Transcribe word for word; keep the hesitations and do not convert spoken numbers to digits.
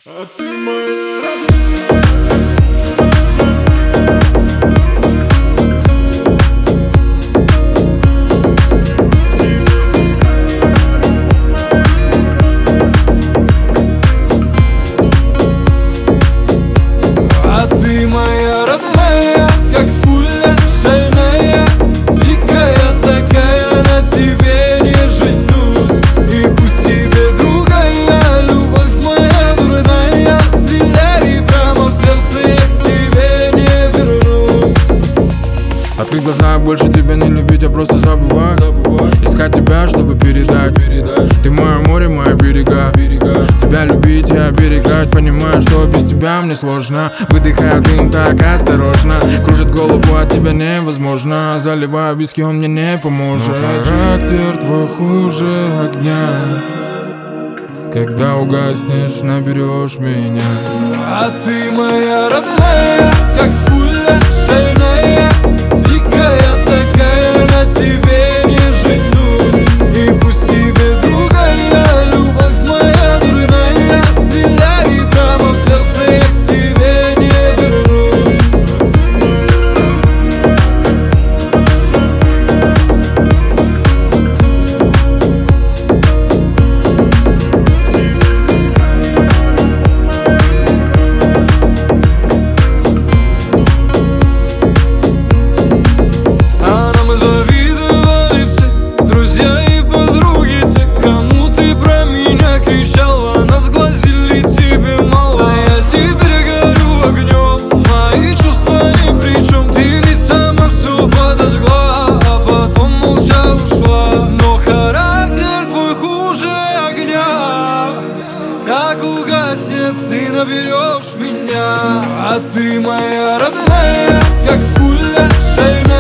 А ты моя родная. А ты моя родная, как пуля шальная, дикая такая, на тебе не женюсь. И пусть тебе другая, любовь моя дурная, стреляй прямо в сердце, я к тебе не вернусь. Открыть глаза, больше тебя не любить, а просто забывать, забывать. Искать тебя, чтобы передать, передать. Ты мое море, мои берега, берега. Тебя любить и оберегать, понимаю, что без тебя мне сложно. Выдыхаю дым так осторожно, кружит голову, от тебя невозможно. Заливаю виски, он мне не поможет. Но характер твой хуже огня. Когда угаснешь, наберешь меня. А ты моя родная, как пуля шальная, дикая такая, на тебе не женюсь. И пусть тебе другая, любовь моя дурная, стреляй прямо в сердце, я к тебе не вернусь. А нам завидовали все друзья и подруги, те, кому ты про меня кричала, нас глазили, тебе мало. А я теперь горю огнем, мои чувства ни при чем. Ты ведь сама все подожгла, а потом молча ушла. Но характер твой хуже огня, как угаснет, ты наберешь меня. А ты моя родная, как пуля шальная,